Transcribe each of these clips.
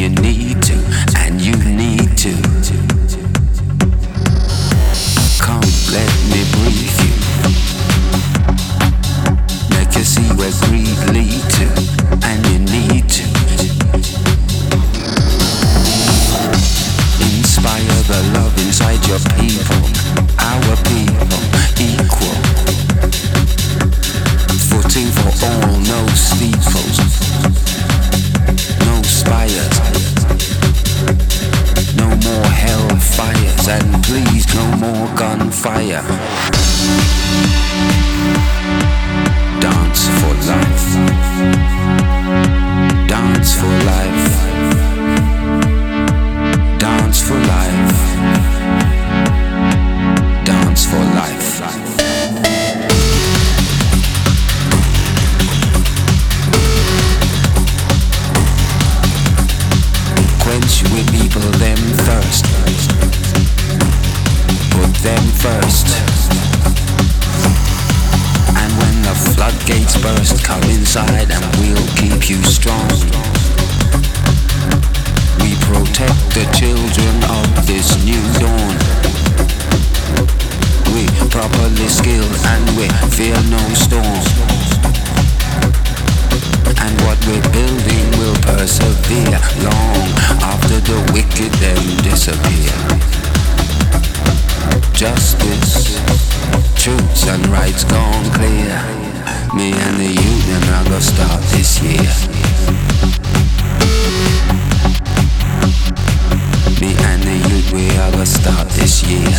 you need to, and you need to. Come, let me brief you. Make you see where greed lead to, and you need to. Inspire the love inside your people, our people, equal. Footing for all, no steeples, no spires, no more hellfires, and please no more gunfire. Dance for life. Dance for life. Dance for life. Dance for life. Quench with people them thirst. Put them first. And when the floodgates burst, come inside and we'll keep you strong. We protect the children of this new dawn. We properly skilled and we fear no storm. And what we're building will persevere long after the wicked them disappear. Justice, truths and rights gone clear. Me and the union are gonna start this year. Me and the youth, we are gonna start this year.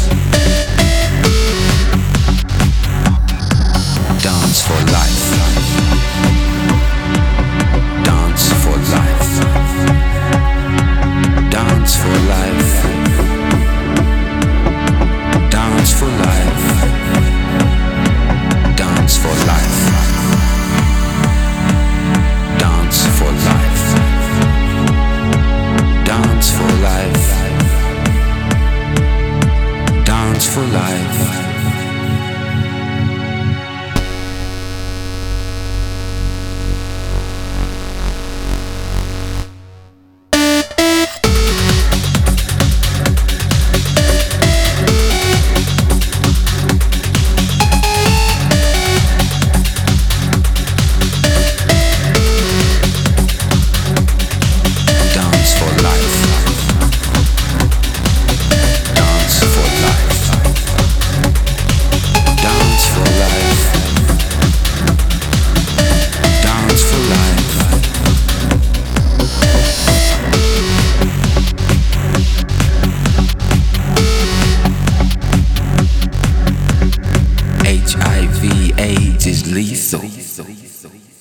Dance for life. Dance for life. Dance for life. Dance for life. Dance for life. Dance for life. Dance for life. Dance for life. HIV, AIDS is lethal.